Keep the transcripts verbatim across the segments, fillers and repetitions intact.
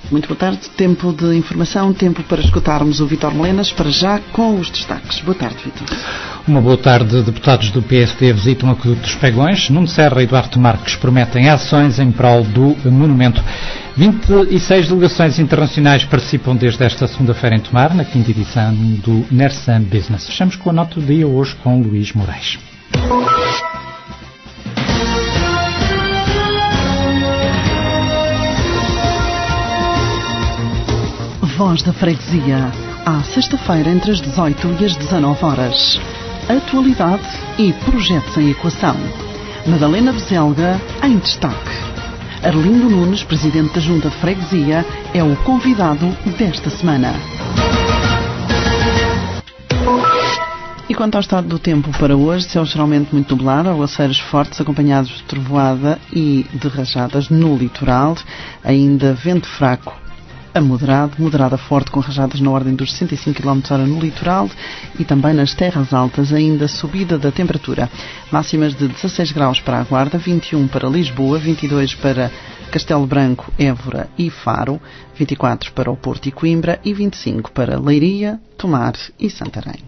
Muito boa tarde. Tempo de informação, tempo para escutarmos o Vítor Melenas, para já com os destaques. Boa tarde, Vítor. Uma boa tarde. Deputados do P S D visitam o Aqueduto dos Pegões. Nuno Serra e Duarte Marques prometem ações em prol do monumento. vinte e seis delegações internacionais participam desde esta segunda-feira em Tomar, na quinta edição do Nersan Business. Fechamos com a nota do dia hoje com Luís Moraes. Voz da Freguesia, à sexta-feira entre as dezoito e as dezanove horas. Atualidade e projetos em equação. Madalena Bezelga em destaque. Arlindo Nunes, presidente da Junta de Freguesia, é o convidado desta semana. E quanto ao estado do tempo para hoje, céu geralmente muito nublado, aguaceiros fortes acompanhados de trovoada e de rajadas no litoral, ainda vento fraco a moderado, moderada forte com rajadas na ordem dos sessenta e cinco quilómetros por hora no litoral e também nas terras altas, ainda subida da temperatura. Máximas de dezasseis graus para a Guarda, vinte e um para Lisboa, vinte e dois para Castelo Branco, Évora e Faro, vinte e quatro para o Porto e Coimbra e vinte e cinco para Leiria, Tomar e Santarém.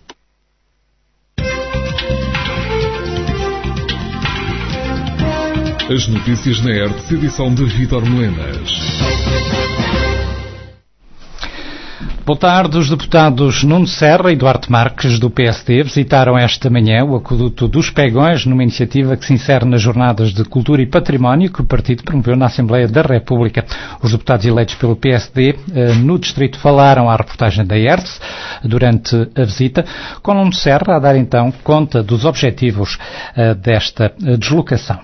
As notícias na R T C, edição de Vítor Melenas. Boa tarde. Os deputados Nuno Serra e Duarte Marques, do P S D, visitaram esta manhã o Aqueduto dos Pegões, numa iniciativa que se insere nas Jornadas de Cultura e Património que o partido promoveu na Assembleia da República. Os deputados eleitos pelo P S D no distrito falaram à reportagem da R T C durante a visita, com Nuno Serra a dar então conta dos objetivos desta deslocação.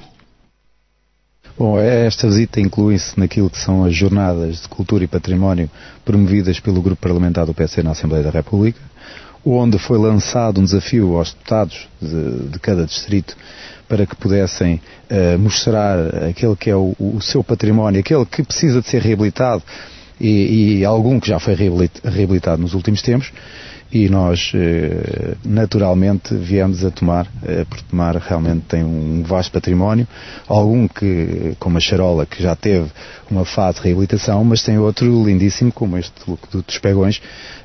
Bom, esta visita inclui-se naquilo que são as Jornadas de Cultura e Património promovidas pelo Grupo Parlamentar do P S D na Assembleia da República, onde foi lançado um desafio aos deputados de, de cada distrito para que pudessem uh, mostrar aquele que é o, o seu património, aquele que precisa de ser reabilitado e, e algum que já foi reabilitado nos últimos tempos. E nós, naturalmente, viemos a Tomar, porque Tomar realmente tem um vasto património, algum que, como a Charola, que já teve uma fase de reabilitação, mas tem outro lindíssimo, como este dos Pegões,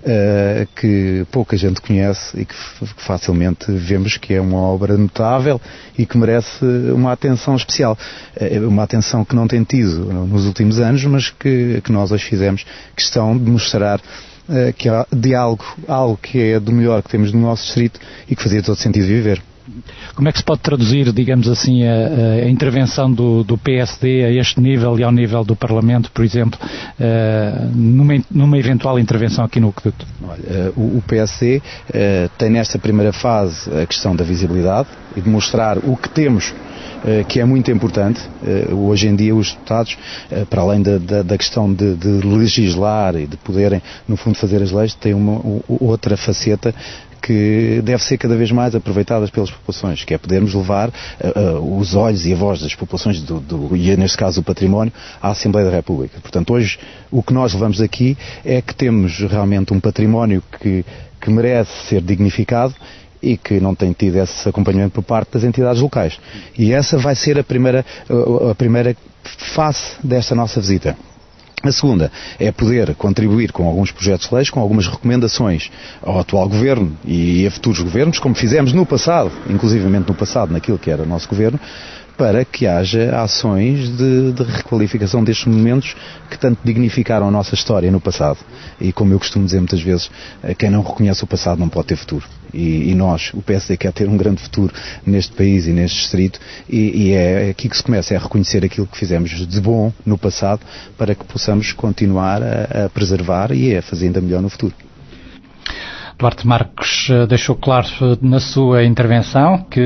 que pouca gente conhece e que facilmente vemos que é uma obra notável e que merece uma atenção especial. Uma atenção que não tem tido nos últimos anos, mas que, que nós hoje fizemos questão de mostrar que há diálogo, algo que é do melhor que temos no nosso distrito e que fazia todo sentido viver. Como é que se pode traduzir, digamos assim, a, a intervenção do, do P S D a este nível e ao nível do Parlamento, por exemplo, uh, numa, numa eventual intervenção aqui no Aqueduto? Olha, uh, o, o P S D uh, tem nesta primeira fase a questão da visibilidade e de mostrar o que temos, que é muito importante. Hoje em dia os deputados, para além da, da, da questão de, de legislar e de poderem, no fundo, fazer as leis, têm uma outra faceta que deve ser cada vez mais aproveitada pelas populações, que é podermos levar uh, uh, os olhos e a voz das populações, do, do, e neste caso o património, à Assembleia da República. Portanto, hoje o que nós levamos aqui é que temos realmente um património que, que merece ser dignificado e que não tem tido esse acompanhamento por parte das entidades locais. E essa vai ser a primeira, a primeira face desta nossa visita. A segunda é poder contribuir com alguns projetos de leis, com algumas recomendações ao atual Governo e a futuros Governos, como fizemos no passado, inclusivamente no passado, naquilo que era o nosso Governo, para que haja ações de, de requalificação destes monumentos que tanto dignificaram a nossa história no passado. E como eu costumo dizer muitas vezes, quem não reconhece o passado não pode ter futuro. E, e nós, o P S D, quer ter um grande futuro neste país e neste distrito, e, e é aqui que se começa a reconhecer aquilo que fizemos de bom no passado, para que possamos continuar a, a preservar e a fazer ainda melhor no futuro. Duarte Marques deixou claro na sua intervenção que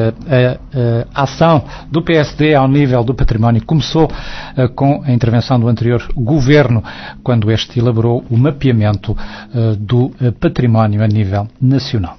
a, a ação do P S D ao nível do património começou com a intervenção do anterior governo, quando este elaborou o mapeamento do património a nível nacional.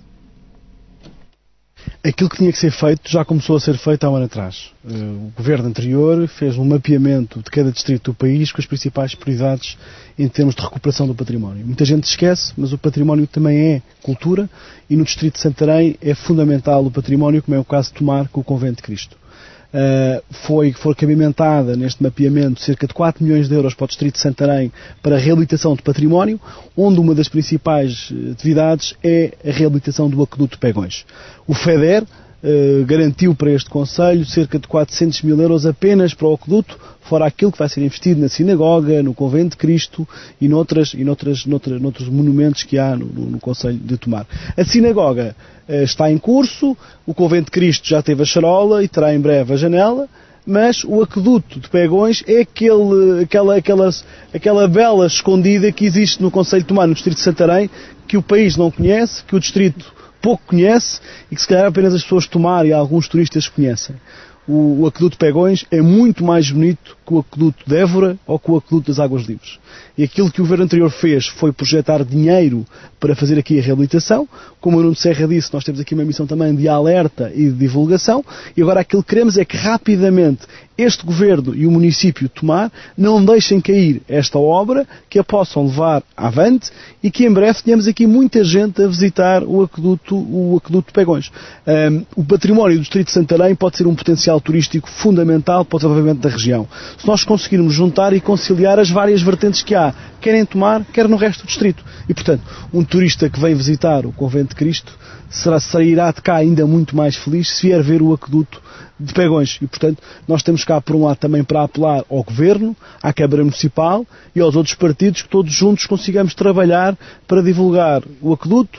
Aquilo que tinha que ser feito já começou a ser feito há um ano atrás. O governo anterior fez um mapeamento de cada distrito do país com as principais prioridades em termos de recuperação do património. Muita gente esquece, mas o património também é cultura, e no distrito de Santarém é fundamental o património, como é o caso de Tomar com o Convento de Cristo. uh, foi, foi cabimentada neste mapeamento cerca de quatro milhões de euros para o Distrito de Santarém para a reabilitação de património, onde uma das principais atividades é a reabilitação do aqueduto de Pegões. O FEDER Uh, garantiu para este Conselho cerca de quatrocentos mil euros apenas para o aqueduto, fora aquilo que vai ser investido na sinagoga, no Convento de Cristo e noutras, e noutras, noutras, noutros monumentos que há no, no, no Conselho de Tomar. A sinagoga uh, está em curso, o Convento de Cristo já teve a charola e terá em breve a janela, mas o aqueduto de Pegões é aquele, aquela, aquela, aquela bela escondida que existe no Concelho de Tomar, no Distrito de Santarém, que o país não conhece, que o Distrito pouco conhece e que se calhar apenas as pessoas de Tomar e alguns turistas conhecem. O, o aqueduto de Pegões é muito mais bonito que o aqueduto de Évora ou que o aqueduto das Águas Livres. E aquilo que o governo anterior fez foi projetar dinheiro para fazer aqui a reabilitação. Como o Nuno Serra disse, nós temos aqui uma missão também de alerta e de divulgação, e agora aquilo que queremos é que rapidamente este governo e o município de Tomar não deixem cair esta obra, que a possam levar avante e que em breve tenhamos aqui muita gente a visitar o aqueduto, o aqueduto de Pegões. Um, o património do Distrito de Santarém pode ser um potencial turístico fundamental para o desenvolvimento da região. Se nós conseguirmos juntar e conciliar as várias vertentes que há, quer em Tomar, quer no resto do distrito. E, portanto, um turista que vem visitar o Convento de Cristo será, sairá de cá ainda muito mais feliz se vier ver o aqueduto de Pegões. E, portanto, nós temos cá, por um lado, também para apelar ao Governo, à Câmara Municipal e aos outros partidos que todos juntos consigamos trabalhar para divulgar o aqueduto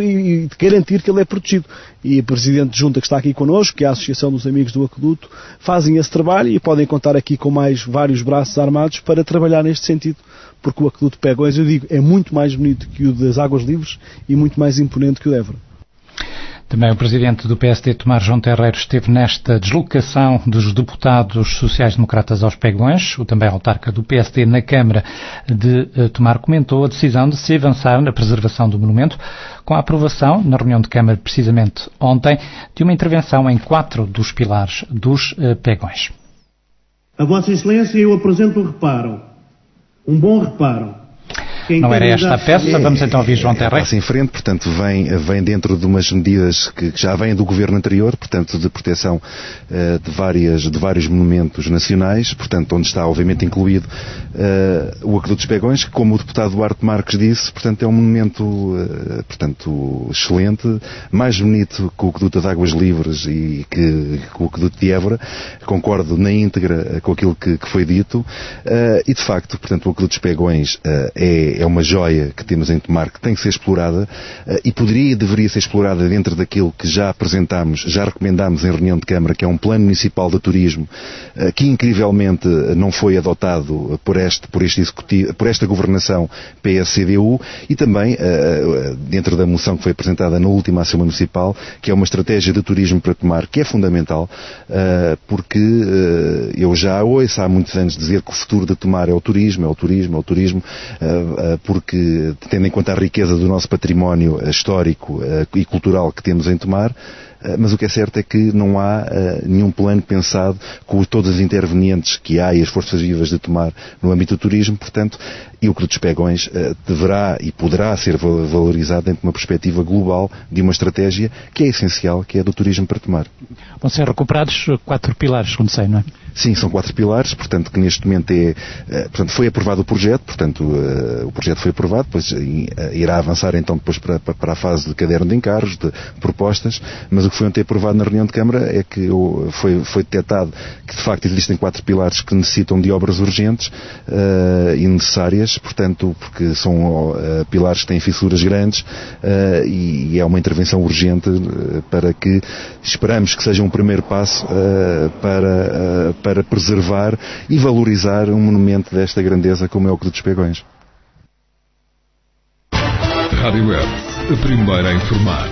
e garantir que ele é protegido. E a Presidente de Junta que está aqui connosco, que é a Associação dos Amigos do Aqueduto, fazem esse trabalho e podem contar aqui com mais vários braços armados para trabalhar neste sentido. Porque o aqueduto de Pegões, eu digo, é muito mais bonito que o das Águas Livres e muito mais imponente que o de Évora. Também o Presidente do P S D, Tomar João Terreiro, esteve nesta deslocação dos deputados sociais-democratas aos Pegões. O também autarca do P S D na Câmara de Tomar comentou a decisão de se avançar na preservação do monumento, com a aprovação, na reunião de Câmara precisamente ontem, de uma intervenção em quatro dos pilares dos Pegões. A Vossa Excelência, eu apresento um reparo, um bom reparo. Não era esta a peça, vamos então ouvir João Terreiro. Passa em frente, portanto, vem, vem dentro de umas medidas que já vêm do governo anterior, portanto, de proteção uh, de, várias, de vários monumentos nacionais, portanto, onde está, obviamente, incluído uh, o Aqueduto dos Pegões, que, como o deputado Duarte Marques disse, portanto, é um monumento, uh, portanto, excelente, mais bonito que o Aqueduto das Águas Livres e que, que o Aqueduto de Évora. Concordo na íntegra com aquilo que, que foi dito, uh, e, de facto, portanto, o Aqueduto dos Pegões uh, é é uma joia que temos em Tomar, que tem que ser explorada uh, e poderia e deveria ser explorada dentro daquilo que já apresentámos, já recomendámos em reunião de Câmara, que é um plano municipal de turismo, uh, que incrivelmente não foi adotado por, este, por, este executivo, por esta governação P S C D U e também uh, dentro da moção que foi apresentada na última Assembleia Municipal, que é uma estratégia de turismo para Tomar, que é fundamental, uh, porque uh, eu já ouço há muitos anos dizer que o futuro de Tomar é o turismo, é o turismo, é o turismo, uh, porque, tendo em conta a riqueza do nosso património histórico e cultural que temos em Tomar, mas o que é certo é que não há uh, nenhum plano pensado com todas as intervenientes que há e as forças vivas de Tomar no âmbito do turismo, portanto, e o Aqueduto dos Pegões uh, deverá e poderá ser valorizado dentro de uma perspectiva global de uma estratégia que é essencial, que é do turismo para Tomar. Vão ser recuperados quatro pilares, como sei, não é? Sim, são quatro pilares, portanto, que neste momento é, uh, portanto, foi aprovado o projeto, portanto, uh, o projeto foi aprovado, depois uh, irá avançar então depois para, para a fase de caderno de encargos, de propostas, mas o que foi ontem aprovado na reunião de Câmara é que foi, foi detectado que de facto existem quatro pilares que necessitam de obras urgentes uh, e necessárias, portanto, porque são uh, pilares que têm fissuras grandes uh, e, e é uma intervenção urgente uh, para que esperamos que seja um primeiro passo uh, para, uh, para preservar e valorizar um monumento desta grandeza como é o Aqueduto dos Pegões. Rádio Web, a primeira a informar.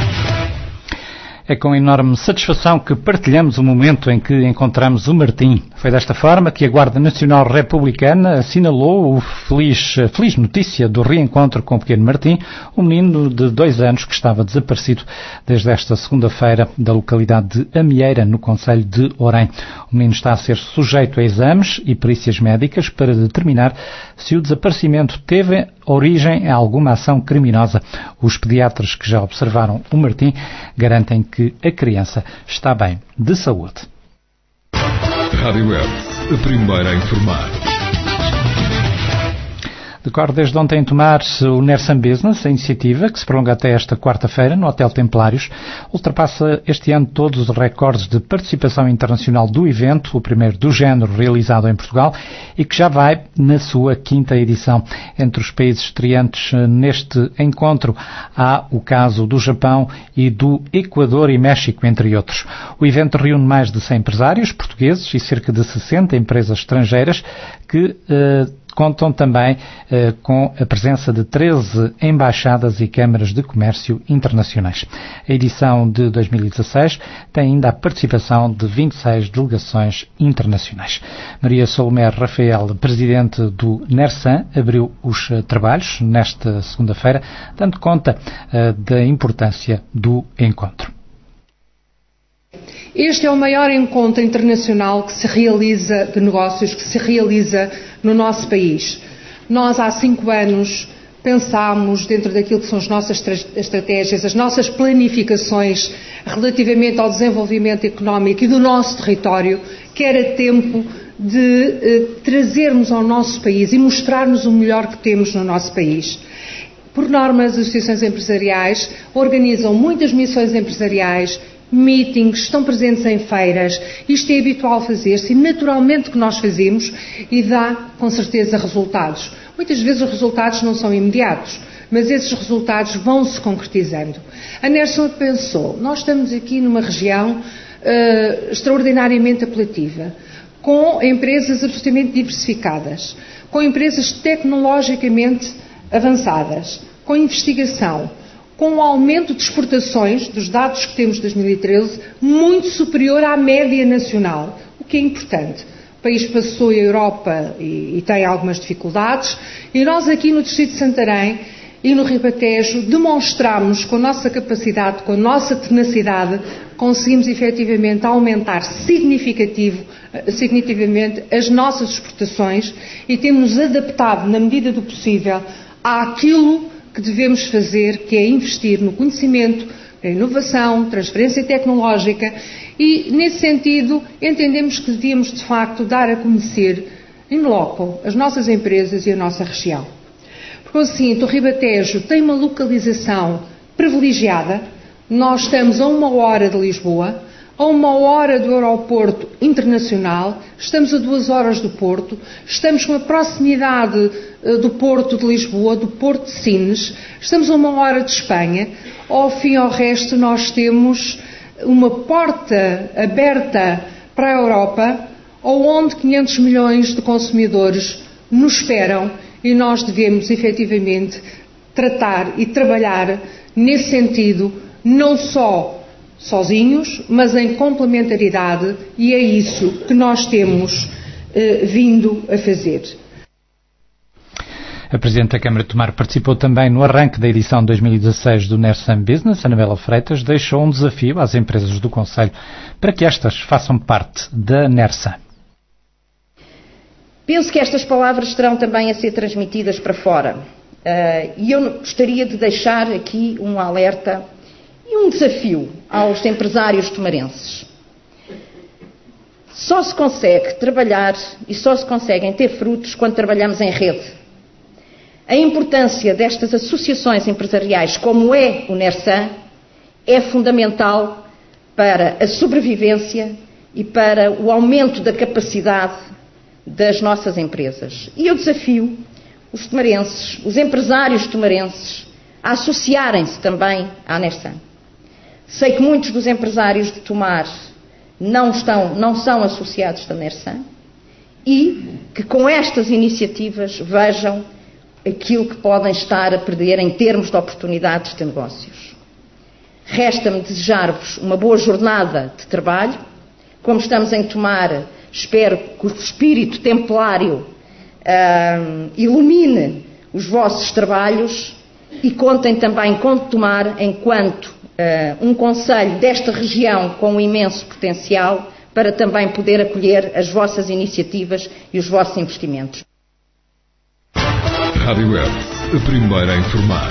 É com enorme satisfação que partilhamos o momento em que encontramos o Martim Foi desta forma que a Guarda Nacional Republicana assinalou o feliz, a feliz notícia do reencontro com o pequeno Martim, um menino de dois anos que estava desaparecido desde esta segunda-feira da localidade de Amieira, no concelho de Orém. O menino está a ser sujeito a exames e perícias médicas para determinar se o desaparecimento teve origem a alguma ação criminosa. Os pediatras que já observaram o Martim garantem que a criança está bem de saúde. Rádio Web, a primeira a informar. Decorre desde ontem em Tomar-se o Nersan Business, a iniciativa, que se prolonga até esta quarta-feira no Hotel Templários, ultrapassa este ano todos os recordes de participação internacional do evento, o primeiro do género realizado em Portugal, e que já vai na sua quinta edição. Entre os países estreantes neste encontro há o caso do Japão e do Equador e México, entre outros. O evento reúne mais de cem empresários portugueses e cerca de sessenta empresas estrangeiras que eh, contam também eh, com a presença de treze embaixadas e câmaras de comércio internacionais. A edição de dois mil e dezasseis tem ainda a participação de vinte e seis delegações internacionais. Maria Salomé Rafael, presidente do Nersan, abriu os uh, trabalhos nesta segunda-feira, dando conta uh, da importância do encontro. Este é o maior encontro internacional que se realiza de negócios, que se realiza no nosso país. Nós, há cinco anos, pensámos, dentro daquilo que são as nossas estratégias, as nossas planificações relativamente ao desenvolvimento económico e do nosso território, que era tempo de eh, trazermos ao nosso país e mostrarmos o melhor que temos no nosso país. Por norma, as associações empresariais organizam muitas missões empresariais, meetings, estão presentes em feiras. Isto é habitual fazer-se e naturalmente que nós fazemos e dá, com certeza, resultados. Muitas vezes os resultados não são imediatos, mas esses resultados vão se concretizando. A Nersan pensou, nós estamos aqui numa região uh, extraordinariamente apelativa, com empresas absolutamente diversificadas, com empresas tecnologicamente avançadas, com investigação, com um aumento de exportações, dos dados que temos de dois mil e treze, muito superior à média nacional, o que é importante. O país passou a Europa e, e tem algumas dificuldades, e nós aqui no Distrito de Santarém e no Ribatejo demonstramos com a nossa capacidade, com a nossa tenacidade, conseguimos efetivamente aumentar significativo, significativamente as nossas exportações e temos adaptado, na medida do possível, àquilo que devemos fazer, que é investir no conhecimento, na inovação, transferência tecnológica e, nesse sentido, entendemos que devíamos, de facto, dar a conhecer, in loco, as nossas empresas e a nossa região. Porque, assim, o Ribatejo tem uma localização privilegiada. Nós estamos a uma hora de Lisboa, a uma hora do aeroporto internacional, estamos a duas horas do Porto, estamos com a proximidade uh, do Porto de Lisboa, do Porto de Sines, estamos a uma hora de Espanha. Ao fim e ao resto nós temos uma porta aberta para a Europa, onde quinhentos milhões de consumidores nos esperam e nós devemos efetivamente tratar e trabalhar nesse sentido, não só sozinhos, mas em complementaridade, e é isso que nós temos eh, vindo a fazer. A Presidente da Câmara de Tomar participou também no arranque da edição dois mil e dezasseis do Nersan Business. Anabela Freitas deixou um desafio às empresas do Concelho para que estas façam parte da Nersan. Penso que estas palavras terão também a ser transmitidas para fora. Uh, e eu gostaria de deixar aqui um alerta e um desafio aos empresários tomarenses. Só se consegue trabalhar e só se conseguem ter frutos quando trabalhamos em rede. A importância destas associações empresariais, como é o Nersan, é fundamental para a sobrevivência e para o aumento da capacidade das nossas empresas. E eu desafio os tomarenses, os empresários tomarenses, a associarem-se também à Nersan. Sei que muitos dos empresários de Tomar não, estão, não são associados da Nersan e que com estas iniciativas vejam aquilo que podem estar a perder em termos de oportunidades de negócios. Resta-me desejar-vos uma boa jornada de trabalho. Como estamos em Tomar, espero que o espírito templário uh, ilumine os vossos trabalhos e contem também com Tomar enquanto uh, um concelho desta região com um imenso potencial para também poder acolher as vossas iniciativas e os vossos investimentos. Rádio Web, a primeira a informar.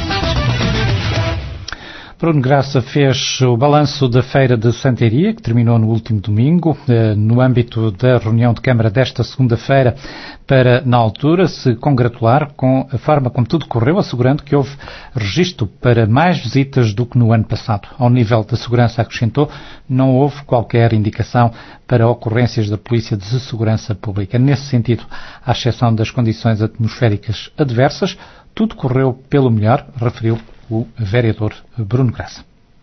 Bruno Graça fez o balanço da Feira de Santaria, que terminou no último domingo, no âmbito da reunião de Câmara desta segunda-feira, para, na altura, se congratular com a forma como tudo correu, assegurando que houve registro para mais visitas do que no ano passado. Ao nível da segurança, acrescentou, não houve qualquer indicação para ocorrências da Polícia de Segurança Pública. Nesse sentido, à exceção das condições atmosféricas adversas, tudo correu pelo melhor, referiu o vereador Bruno Graça.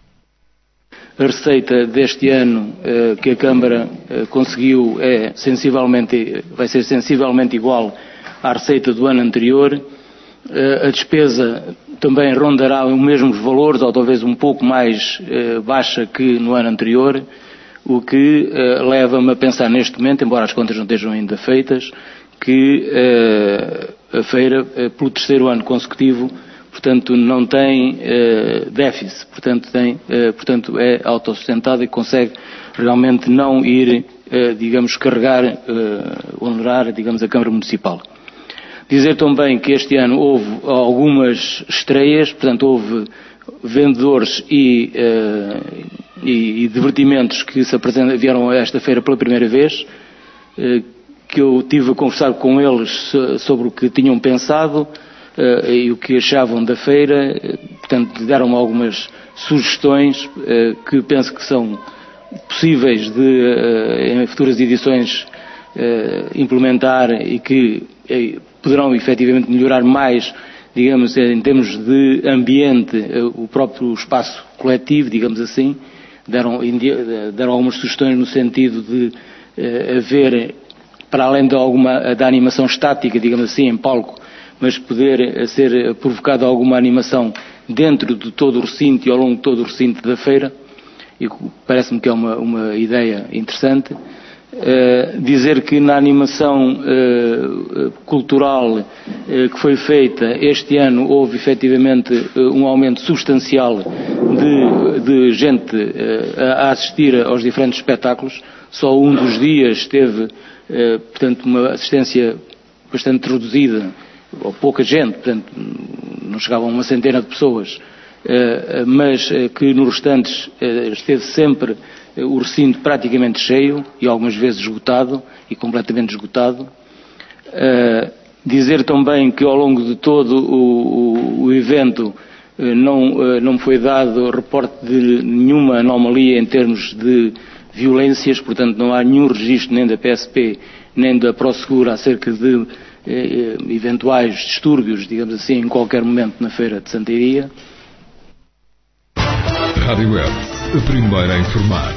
A receita deste ano eh, que a Câmara eh, conseguiu é sensivelmente, vai ser sensivelmente igual à receita do ano anterior. Eh, a despesa também rondará os mesmos valores, ou talvez um pouco mais eh, baixa que no ano anterior, o que eh, leva-me a pensar neste momento, embora as contas não estejam ainda feitas, que eh, a feira, eh, pelo terceiro ano consecutivo, portanto, não tem eh, déficit, portanto, tem, eh, portanto, é autossustentada e consegue realmente não ir, eh, digamos, carregar, eh, honorar, digamos, a Câmara Municipal. Dizer também que este ano houve algumas estreias, portanto, houve vendedores e, eh, e, e divertimentos que se apresentam, vieram a esta feira pela primeira vez, eh, que eu tive a conversar com eles sobre o que tinham pensado, Uh, e o que achavam da feira, uh, portanto deram-me algumas sugestões uh, que penso que são possíveis de, uh, em futuras edições, uh, implementar e que uh, poderão efetivamente melhorar mais, digamos, em termos de ambiente, uh, o próprio espaço coletivo, digamos assim. Deram, deram algumas sugestões no sentido de uh, haver, para além de alguma da animação estática, digamos assim, em palco, mas poder ser provocada alguma animação dentro de todo o recinto e ao longo de todo o recinto da feira, e parece-me que é uma, uma ideia interessante. Uh, dizer que na animação uh, cultural uh, que foi feita este ano houve efetivamente uh, um aumento substancial de, de gente uh, a assistir aos diferentes espetáculos. Só um dos dias teve, uh, portanto, uma assistência bastante reduzida, ou pouca gente, portanto, não chegavam a uma centena de pessoas, mas que nos restantes esteve sempre o recinto praticamente cheio e algumas vezes esgotado e completamente esgotado. Dizer também que ao longo de todo o, o, o evento não, não me foi dado reporte de nenhuma anomalia em termos de violências, portanto não há nenhum registro nem da P S P nem da Prosegur acerca de eventuais distúrbios, digamos assim, em qualquer momento na Feira de Santaria. Rádio Web, a primeira a informar.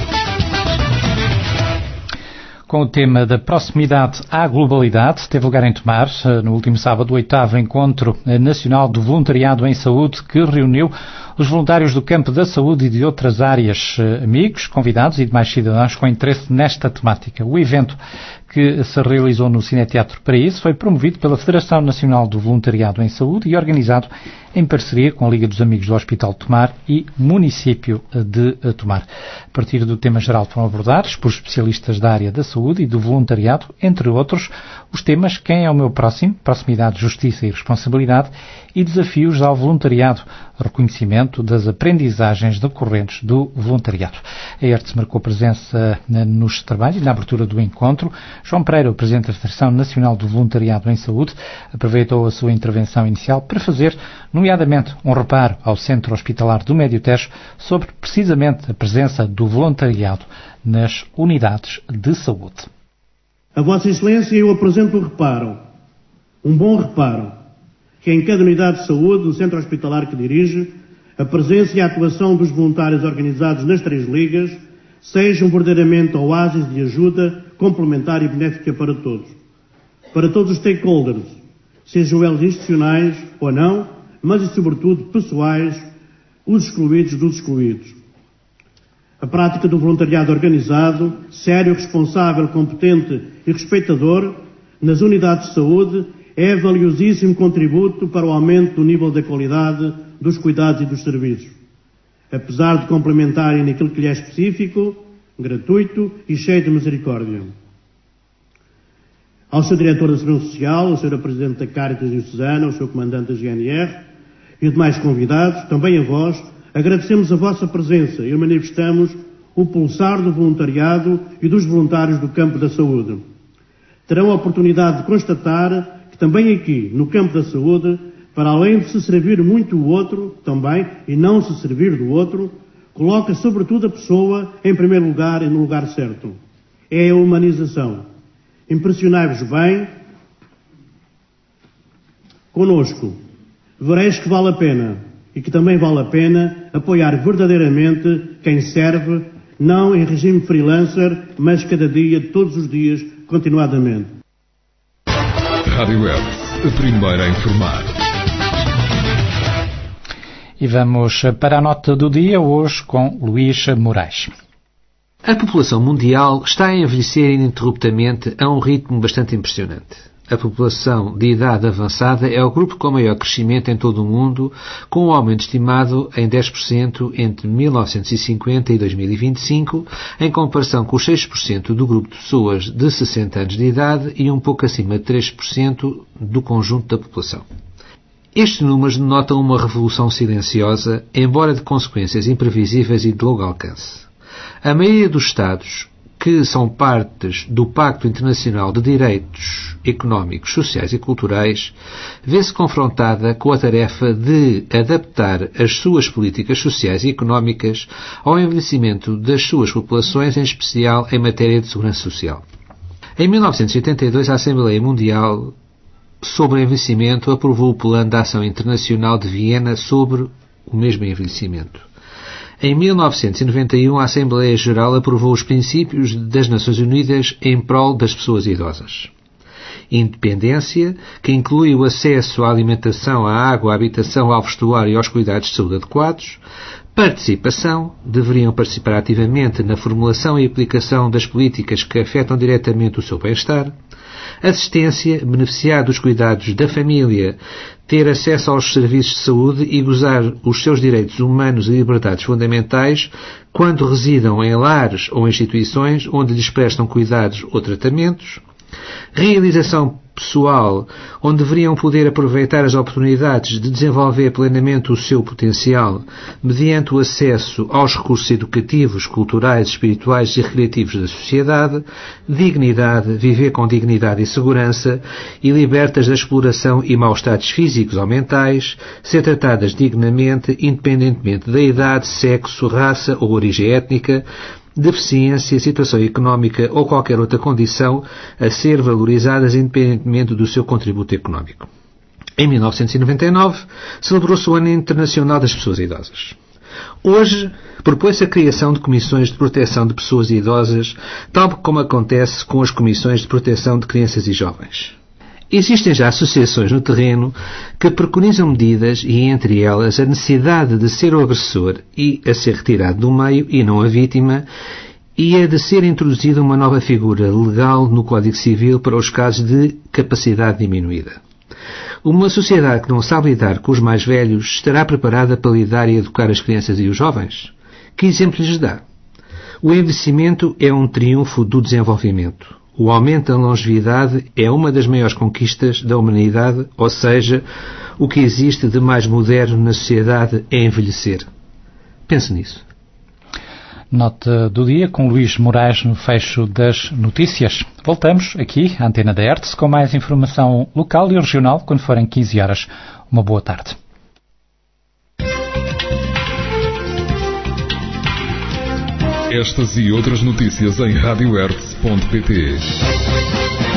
Com o tema da proximidade à globalidade, teve lugar em Tomar, no último sábado, o oitavo Encontro Nacional do Voluntariado em Saúde, que reuniu os voluntários do campo da saúde e de outras áreas, amigos, convidados e demais cidadãos com interesse nesta temática. O evento, que se realizou no Cineteatro Paraíso, foi promovido pela Federação Nacional do Voluntariado em Saúde e organizado em parceria com a Liga dos Amigos do Hospital de Tomar e Município de Tomar. A partir do tema geral foram abordados por especialistas da área da saúde e do voluntariado, entre outros, os temas Quem é o meu próximo, proximidade, justiça e responsabilidade e desafios ao voluntariado, reconhecimento das aprendizagens decorrentes do voluntariado. A E R T S marcou presença nos trabalhos e na abertura do encontro. João Pereira, o Presidente da Federação Nacional do Voluntariado em Saúde, aproveitou a sua intervenção inicial para fazer, nomeadamente, um reparo ao Centro Hospitalar do Médio Tejo sobre, precisamente, a presença do voluntariado nas unidades de saúde. A Vossa Excelência, eu apresento um reparo, um bom reparo, que em cada unidade de saúde, no centro hospitalar que dirige, a presença e a atuação dos voluntários organizados nas três ligas sejam verdadeiramente oásis de ajuda complementar e benéfica para todos. Para todos os stakeholders, sejam eles institucionais ou não, mas e sobretudo pessoais, os excluídos dos excluídos. A prática do voluntariado organizado, sério, responsável, competente e respeitador nas unidades de saúde é valiosíssimo contributo para o aumento do nível da qualidade dos cuidados e dos serviços, apesar de complementarem naquilo que lhe é específico, gratuito e cheio de misericórdia. Ao seu Diretor da Segurança Social, ao senhor Presidente da Cáritas Diocesana, ao seu Comandante da G N R e demais convidados, também a vós, agradecemos a vossa presença e manifestamos o pulsar do voluntariado e dos voluntários do campo da saúde. Terão a oportunidade de constatar que também aqui, no campo da saúde, para além de se servir muito o outro, também, e não se servir do outro, coloca sobretudo a pessoa em primeiro lugar e no lugar certo. É a humanização. Impressionai-vos bem conosco. Vereis que vale a pena e que também vale a pena apoiar verdadeiramente quem serve, não em regime freelancer, mas cada dia, todos os dias, continuadamente. Rádio Hertz, a primeira a informar. E vamos para a nota do dia, hoje com Luís Moraes. A população mundial está a envelhecer ininterruptamente a um ritmo bastante impressionante. A população de idade avançada é o grupo com maior crescimento em todo o mundo, com um aumento estimado em dez por cento entre mil novecentos e cinquenta e dois mil e vinte e cinco, em comparação com os seis por cento do grupo de pessoas de sessenta anos de idade e um pouco acima de três por cento do conjunto da população. Estes números denotam uma revolução silenciosa, embora de consequências imprevisíveis e de longo alcance. A maioria dos Estados, que são partes do Pacto Internacional de Direitos Económicos, Sociais e Culturais, vê-se confrontada com a tarefa de adaptar as suas políticas sociais e económicas ao envelhecimento das suas populações, em especial em matéria de segurança social. Em mil novecentos e oitenta e dois, a Assembleia Mundial sobre o Envelhecimento aprovou o Plano de Ação Internacional de Viena sobre o mesmo envelhecimento. Em mil novecentos e noventa e um, a Assembleia Geral aprovou os princípios das Nações Unidas em prol das pessoas idosas. Independência, que inclui o acesso à alimentação, à água, à habitação, ao vestuário e aos cuidados de saúde adequados. Participação, deveriam participar ativamente na formulação e aplicação das políticas que afetam diretamente o seu bem-estar. Assistência, beneficiar dos cuidados da família, ter acesso aos serviços de saúde e gozar os seus direitos humanos e liberdades fundamentais quando residam em lares ou instituições onde lhes prestam cuidados ou tratamentos. Realização pessoal, onde deveriam poder aproveitar as oportunidades de desenvolver plenamente o seu potencial mediante o acesso aos recursos educativos, culturais, espirituais e recreativos da sociedade. Dignidade, viver com dignidade e segurança e libertas da exploração e maus-tratos físicos ou mentais, ser tratadas dignamente, independentemente da idade, sexo, raça ou origem étnica, deficiência, situação económica ou qualquer outra condição a ser valorizadas independentemente do seu contributo económico. Em mil novecentos e noventa e nove, celebrou-se o Ano Internacional das Pessoas Idosas. Hoje, propõe-se a criação de comissões de proteção de pessoas idosas, tal como acontece com as comissões de proteção de crianças e jovens. Existem já associações no terreno que preconizam medidas e, entre elas, a necessidade de ser o agressor e a ser retirado do meio e não a vítima, e a de ser introduzida uma nova figura legal no Código Civil para os casos de capacidade diminuída. Uma sociedade que não sabe lidar com os mais velhos estará preparada para lidar e educar as crianças e os jovens? Que exemplo lhes dá? O envelhecimento é um triunfo do desenvolvimento. O aumento da longevidade é uma das maiores conquistas da humanidade, ou seja, o que existe de mais moderno na sociedade é envelhecer. Pense nisso. Nota do dia com Luís Moraes no fecho das notícias. Voltamos aqui à Antena da Hertz com mais informação local e regional quando forem quinze horas. Uma boa tarde. Estas e outras notícias em rádio hertz ponto pt.